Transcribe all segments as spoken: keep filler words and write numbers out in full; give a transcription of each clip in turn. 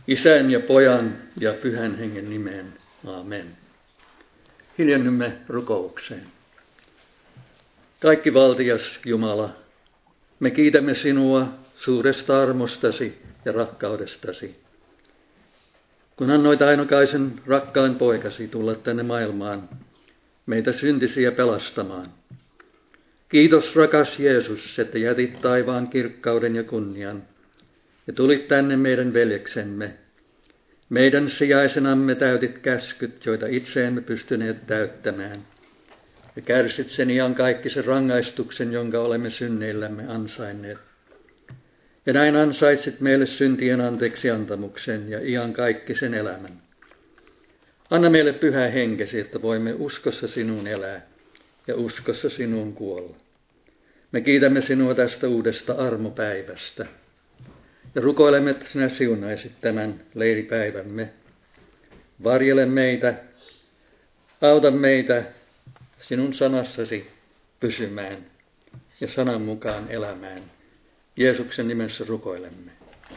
Isän ja Pojan ja Pyhän Hengen nimeen. Aamen. Hiljennymme rukoukseen. Kaikki valtias Jumala, me kiitämme sinua suuresta armostasi ja rakkaudestasi, kun annoit ainokaisen rakkaan poikasi tulla tänne maailmaan, meitä syntisiä pelastamaan. Kiitos rakas Jeesus, että jätit taivaan kirkkauden ja kunnian ja tulit tänne meidän veljeksemme. Meidän sijaisenamme täytit käskyt, joita itse emme pystyneet täyttämään, ja kärsit sen iankaikkisen rangaistuksen, jonka olemme synneillämme ansainneet. Ja näin ansaitsit meille syntien anteeksiantamuksen ja iankaikkisen elämän. Anna meille Pyhä Henkesi, että voimme uskossa sinuun elää ja uskossa sinuun kuolla. Me kiitämme sinua tästä uudesta armopäivästä ja rukoilemme, että sinä siunaisit tämän leiripäivämme. Varjele meitä, auta meitä sinun sanassasi pysymään ja sanan mukaan elämään. Jeesuksen nimessä rukoilemme.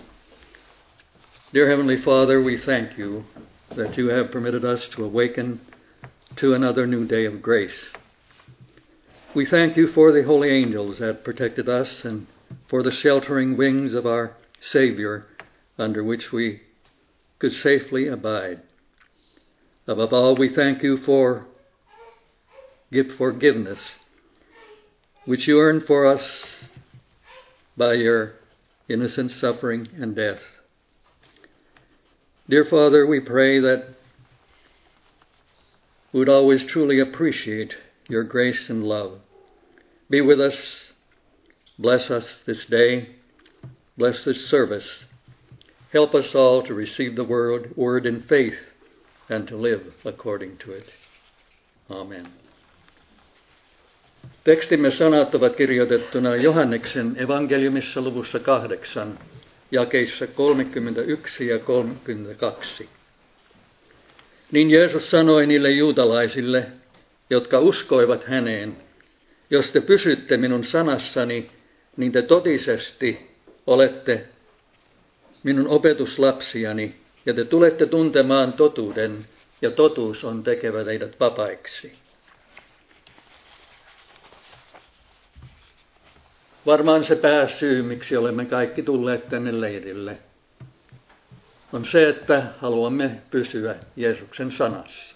Dear Heavenly Father, we thank you that you have permitted us to awaken to another new day of grace. We thank you for the holy angels that protected us and for the sheltering wings of our Savior under which we could safely abide. Above all, we thank you for give forgiveness, which you earned for us by your innocent suffering and death. Dear Father, we pray that we would always truly appreciate your grace and love. Be with us, bless us this day, bless this service. Help us all to receive the word, word in faith and to live according to it. Amen. Tekstimme sanat ovat kirjoitettuna Johanneksen evankeliumissa luvussa kahdeksan, jakeissa kolmekymmentäyksi ja kolmekymmentäkaksi. Niin Jeesus sanoi niille juutalaisille, jotka uskoivat häneen, jos te pysytte minun sanassani, niin te totisesti olette minun opetuslapsiani, ja te tulette tuntemaan totuuden, ja totuus on tekevä teidät vapaiksi. Varmaan se pääsyy, miksi olemme kaikki tulleet tänne leirille, on se, että haluamme pysyä Jeesuksen sanassa.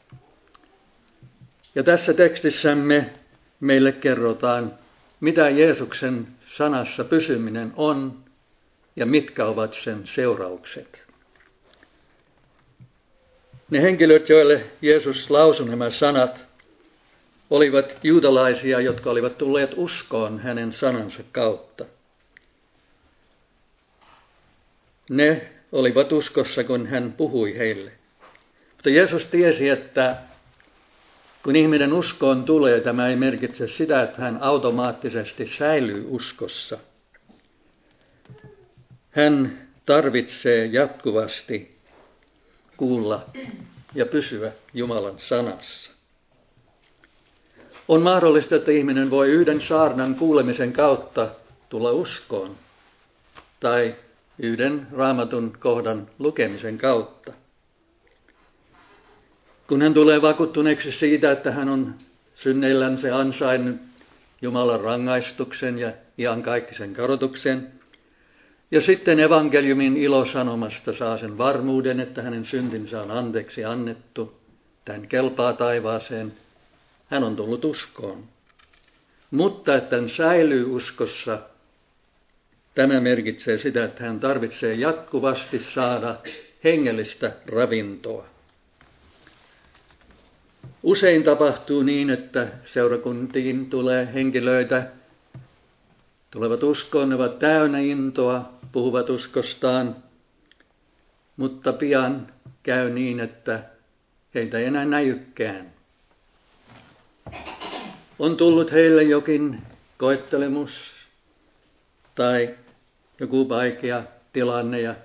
Ja tässä tekstissämme meille kerrotaan, mitä Jeesuksen sanassa pysyminen on ja mitkä ovat sen seuraukset. Ne henkilöt, joille Jeesus lausui nämä sanat, olivat juutalaisia, jotka olivat tulleet uskoon hänen sanansa kautta. Ne olivat uskossa, kun hän puhui heille. Mutta Jeesus tiesi, että kun ihminen uskoon tulee, tämä ei merkitse sitä, että hän automaattisesti säilyy uskossa. Hän tarvitsee jatkuvasti kuulla ja pysyä Jumalan sanassa. On mahdollista, että ihminen voi yhden saarnan kuulemisen kautta tulla uskoon tai yhden raamatun kohdan lukemisen kautta. Kun hän tulee vakuuttuneeksi siitä, että hän on synneillänsä ansainnut Jumalan rangaistuksen ja iankaikkisen kadotuksen, ja sitten evankeliumin ilosanomasta saa sen varmuuden, että hänen syntinsä on anteeksi annettu, hän kelpaa taivaaseen, hän on tullut uskoon. Mutta että hän säilyy uskossa, tämä merkitsee sitä, että hän tarvitsee jatkuvasti saada hengellistä ravintoa. Usein tapahtuu niin, että seurakuntiin tulee henkilöitä, tulevat uskoon, ne ovat täynnä intoa, puhuvat uskostaan, mutta pian käy niin, että heitä ei enää näykään. On tullut heille jokin koettelemus tai joku vaikea tilanne ja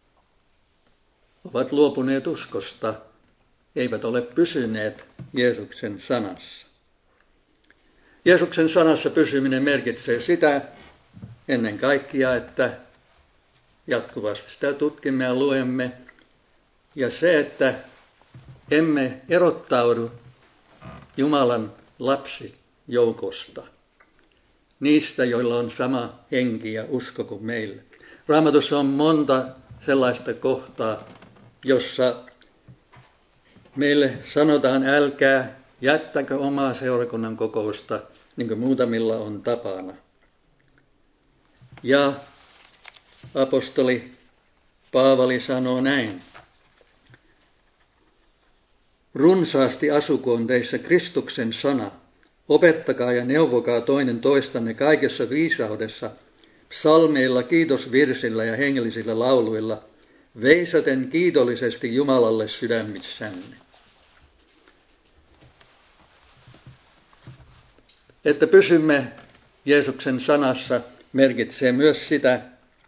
ovat luopuneet uskosta, eivät ole pysyneet Jeesuksen sanassa. Jeesuksen sanassa pysyminen merkitsee sitä ennen kaikkea, että jatkuvasti. Sitä tutkimme ja luemme. Ja se, että emme erottaudu Jumalan lapsijoukosta, niistä, joilla on sama henki ja usko kuin meillä. Raamatussa on monta sellaista kohtaa, jossa meille sanotaan, älkää jättäkö omaa seurakunnan kokousta, niin kuin muutamilla on tapana. Ja apostoli Paavali sanoo näin. Runsaasti asukoon teissä Kristuksen sana. Opettakaa ja neuvokaa toinen toistanne kaikessa viisaudessa, psalmeilla, kiitosvirsillä ja hengellisillä lauluilla, veisaten kiitollisesti Jumalalle sydämissänne. Että pysymme Jeesuksen sanassa merkitsee myös sitä,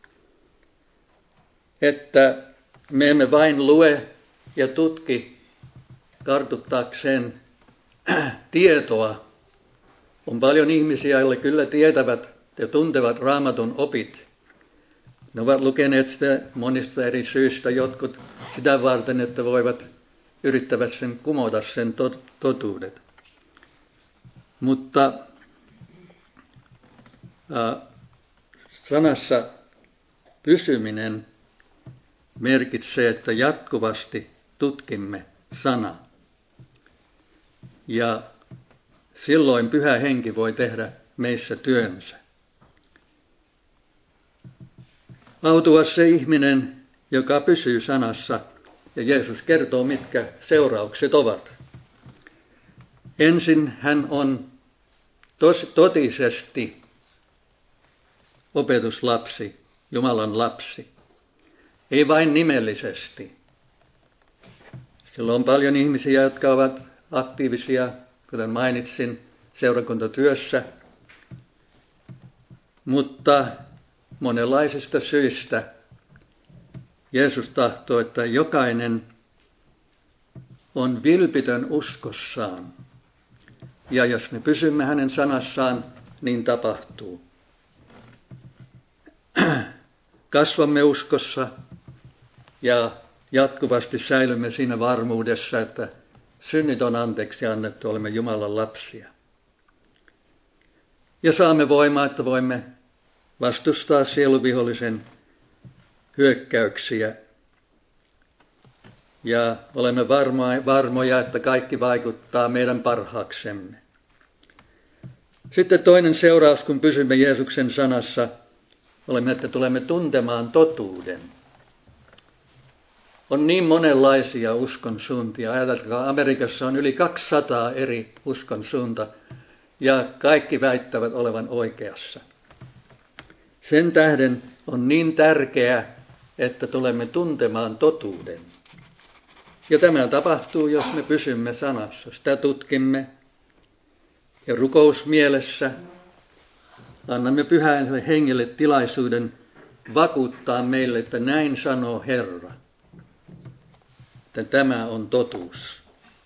että me emme vain lue ja tutki kartuttaakseen tietoa. On paljon ihmisiä, joille kyllä tietävät ja tuntevat Raamatun opit. Ne ovat lukeneet sitä monista eri syistä, jotkut sitä varten, että voivat yrittävät sen kumota sen totuudet. Mutta äh, sanassa pysyminen merkitsee, että jatkuvasti tutkimme sanaa. Ja silloin Pyhä Henki voi tehdä meissä työnsä. Autuas se ihminen, joka pysyy sanassa, ja Jeesus kertoo, mitkä seuraukset ovat. Ensin hän on tos, totisesti opetuslapsi, Jumalan lapsi. Ei vain nimellisesti. Silloin on paljon ihmisiä, jotka ovat aktiivisia, kuten mainitsin, seurakuntatyössä, mutta monenlaisista syistä Jeesus tahtoo, että jokainen on vilpitön uskossaan. Ja jos me pysymme hänen sanassaan, niin tapahtuu. Kasvamme uskossa ja jatkuvasti säilymme siinä varmuudessa, että synnit on anteeksi annettu, olemme Jumalan lapsia. Ja saamme voimaa, että voimme vastustaa sieluvihollisen hyökkäyksiä. Ja olemme varmoja, että kaikki vaikuttaa meidän parhaaksemme. Sitten toinen seuraus, kun pysymme Jeesuksen sanassa, olemme, että tulemme tuntemaan totuuden. On niin monenlaisia uskon suuntia. Ajatelkaa, Amerikassa on yli kaksisataa eri uskon suunta, ja kaikki väittävät olevan oikeassa. Sen tähden on niin tärkeää, että tulemme tuntemaan totuuden. Ja tämä tapahtuu, jos me pysymme sanassa. Sitä tutkimme ja rukousmielessä annamme Pyhälle Hengelle tilaisuuden vakuuttaa meille, että näin sanoo Herra. Että tämä on totuus.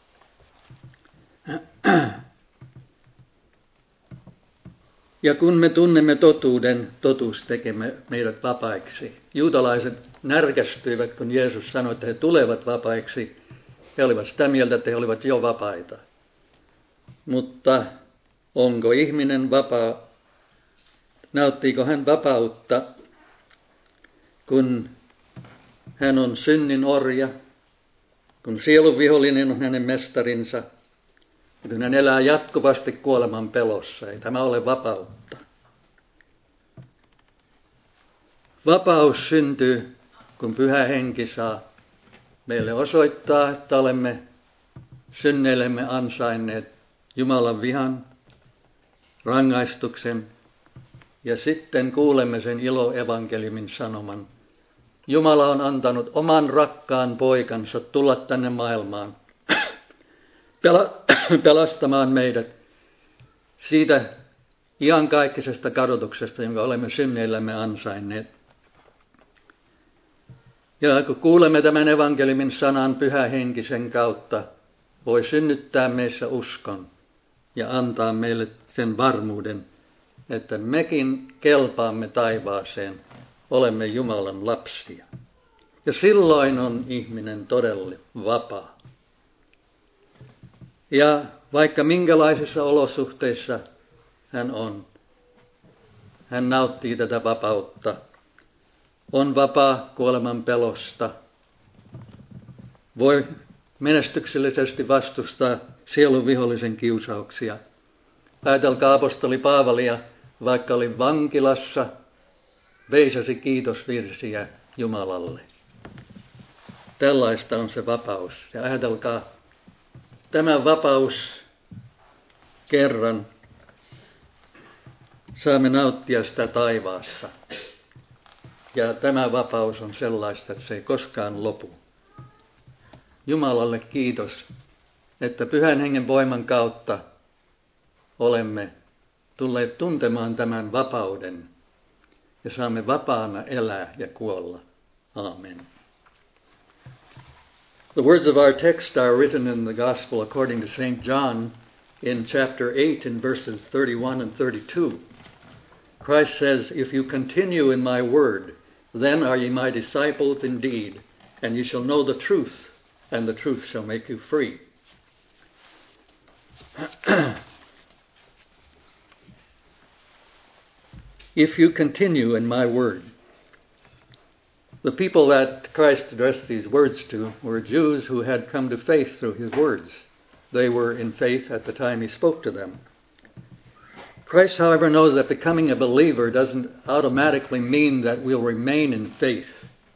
Ja kun me tunnemme totuuden, totuus tekee meidät vapaiksi. Juutalaiset närkästyivät, kun Jeesus sanoi, että he tulevat vapaiksi. He olivat sitä mieltä, että he olivat jo vapaita. Mutta onko ihminen vapaa? Nauttiiko hän vapautta, kun hän on synnin orja, kun sielun vihollinen on hänen mestarinsa, ja kun hän elää jatkuvasti kuoleman pelossa? Ei tämä ole vapautta. Vapaus syntyy, kun Pyhä Henki saa meille osoittaa, että olemme synneillemme ansainneet Jumalan vihan, rangaistuksen, ja sitten kuulemme sen iloevankeliumin sanoman. Jumala on antanut oman rakkaan poikansa tulla tänne maailmaan pelastamaan meidät siitä iankaikkisesta kadotuksesta, jonka olemme synneillämme ansainneet. Ja kun kuulemme tämän evankeliumin sanan, Pyhä Henki sen kautta voi synnyttää meissä uskon ja antaa meille sen varmuuden, että mekin kelpaamme taivaaseen, olemme Jumalan lapsia. Ja silloin on ihminen todella vapaa. Ja vaikka minkälaisissa olosuhteissa hän on, hän nauttii tätä vapautta. On vapaa kuoleman pelosta. Voi menestyksellisesti vastustaa sielun vihollisen kiusauksia. Ajatelkaa apostoli Paavalia, vaikka oli vankilassa, veisasi kiitosvirsiä Jumalalle. Tällaista on se vapaus. Ja ajatelkaa, tämä vapaus kerran saamme nauttia sitä taivaassa. Ja tämä vapaus on sellaista, että se ei koskaan lopu. Jumalalle kiitos, että Pyhän Hengen voiman kautta olemme tulleet tuntemaan tämän vapauden ja saamme vapaana elää ja kuolla. Amen. The words of our text are written in the Gospel according to Saint John in chapter eight in verses thirty-one and thirty-two. Christ says, "If you continue in my word, then are ye my disciples indeed, and ye shall know the truth, and the truth shall make you free." If you continue in my word. The people that Christ addressed these words to were Jews who had come to faith through his words. They were in faith at the time he spoke to them. Christ, however, knows that becoming a believer doesn't automatically mean that we'll remain in faith.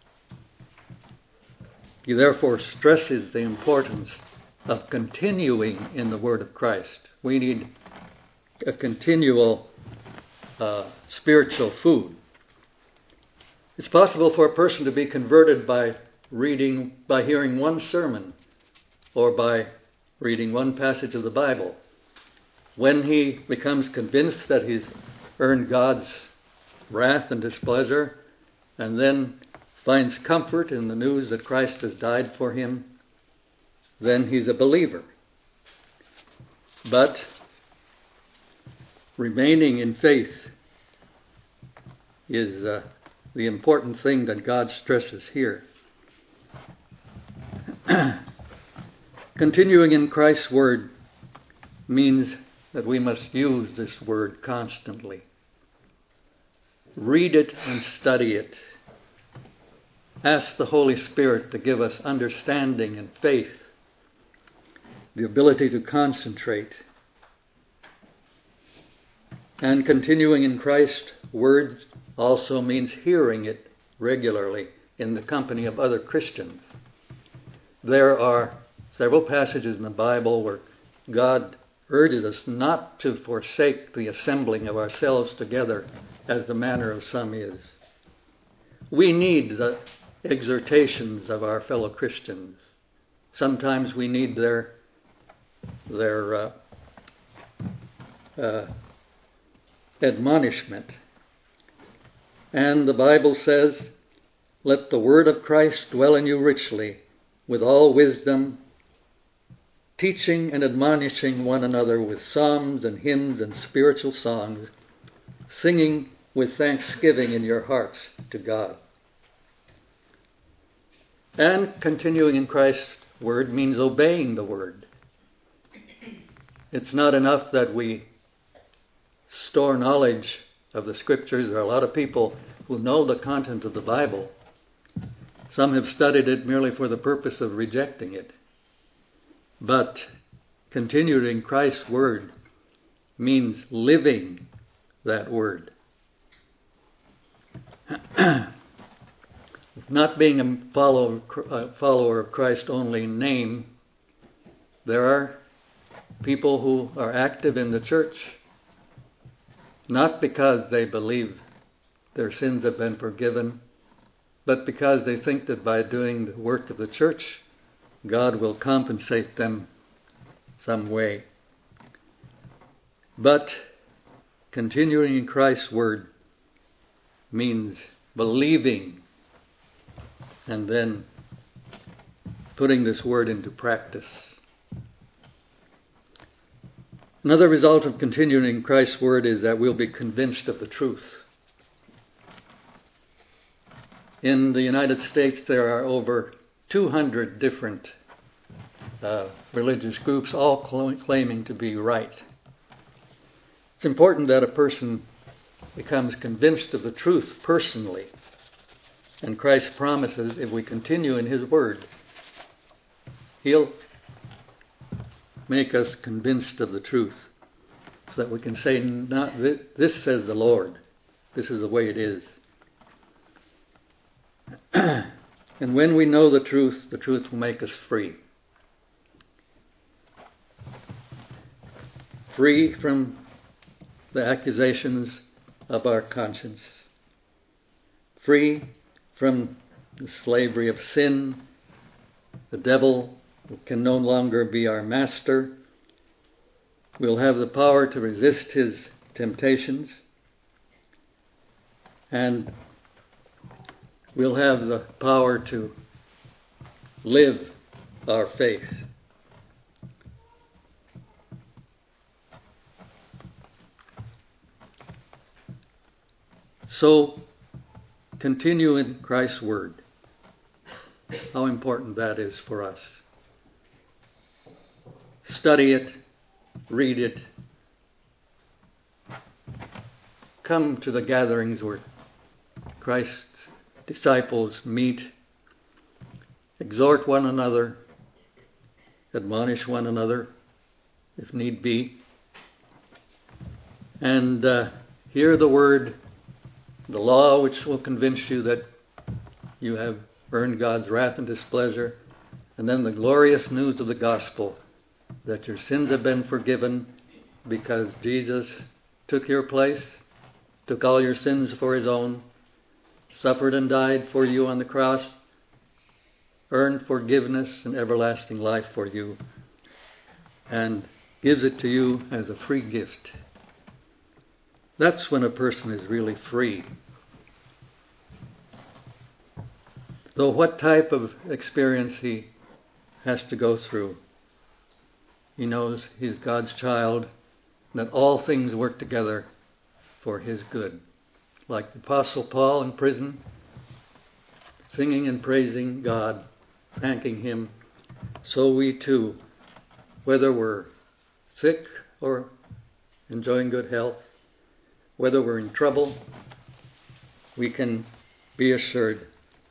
He therefore stresses the importance of continuing in the word of Christ. We need a continual uh, spiritual food. It's possible for a person to be converted by reading, by hearing one sermon, or by reading one passage of the Bible. When he becomes convinced that he's earned God's wrath and displeasure, and then finds comfort in the news that Christ has died for him, then he's a believer. But remaining in faith is uh, the important thing that God stresses here. Continuing in Christ's word means that we must use this word constantly. Read it and study it. Ask the Holy Spirit to give us understanding and faith, the ability to concentrate. And continuing in Christ's words also means hearing it regularly in the company of other Christians. There are several passages in the Bible where God urges us not to forsake the assembling of ourselves together as the manner of some is. We need the exhortations of our fellow Christians. Sometimes we need their their uh, uh, admonishment. And the Bible says, "Let the word of Christ dwell in you richly, with all wisdom, teaching and admonishing one another with psalms and hymns and spiritual songs, singing with thanksgiving in your hearts to God." And continuing in Christ's word means obeying the word. It's not enough that we store knowledge of the Scriptures. There are a lot of people who know the content of the Bible. Some have studied it merely for the purpose of rejecting it. But continuing in Christ's word means living that word. Not being a follower, a follower of Christ only in name, there are people who are active in the church, not because they believe their sins have been forgiven, but because they think that by doing the work of the church, God will compensate them some way. But continuing in Christ's word means believing and then putting this word into practice. Another result of continuing in Christ's word is that we'll be convinced of the truth. In the United States, there are over two hundred different uh, religious groups, all cl- claiming to be right. It's important that a person becomes convinced of the truth personally. And Christ promises, if we continue in His Word, He'll make us convinced of the truth, so that we can say, "Not this says the Lord. This is the way it is." And when we know the truth, the truth will make us free. Free from the accusations of our conscience. Free from the slavery of sin. The devil can no longer be our master. We'll have the power to resist his temptations. And we'll have the power to live our faith. So, continue in Christ's Word. How important that is for us. Study it, read it. Come to the gatherings where Christ's disciples meet. Exhort one another. Admonish one another, if need be. And uh, hear the Word, the law which will convince you that you have earned God's wrath and displeasure, and then the glorious news of the gospel, that your sins have been forgiven because Jesus took your place, took all your sins for His own, suffered and died for you on the cross, earned forgiveness and everlasting life for you, and gives it to you as a free gift. That's when a person is really free. Though what type of experience he has to go through, he knows he's God's child, that all things work together for his good. Like the Apostle Paul in prison, singing and praising God, thanking Him, so we too, whether we're sick or enjoying good health, whether we're in trouble, we can be assured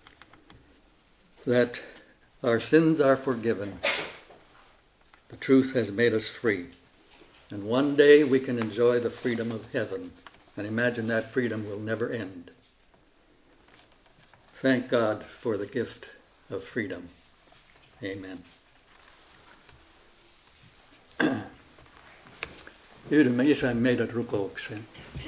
that our sins are forgiven. The truth has made us free. And one day we can enjoy the freedom of heaven. And imagine that freedom will never end. Thank God for the gift of freedom. Amen. Yhdymme Isän meidät rukoukseen.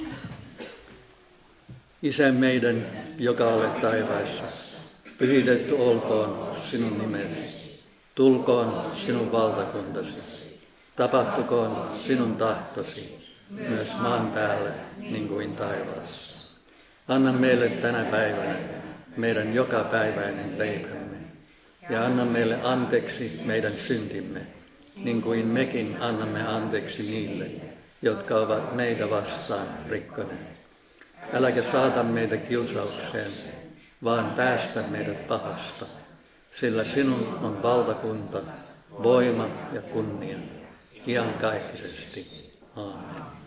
Isä meidän, joka olet taivaissa, pyhitetty olkoon sinun nimesi. Tulkoon sinun valtakuntasi. Tapahtukoon sinun tahtosi, myös maan päällä niin kuin taivaassa. Anna meille tänä päivänä meidän jokapäiväinen leipämme. Ja anna meille anteeksi meidän syntimme, niin kuin mekin annamme anteeksi niille, jotka ovat meitä vastaan rikkoneet. Äläkä saata meitä kiusaukseen, vaan päästä meidät pahasta, sillä sinun on valtakunta, voima ja kunnia, iankaikkisesti. Aamen.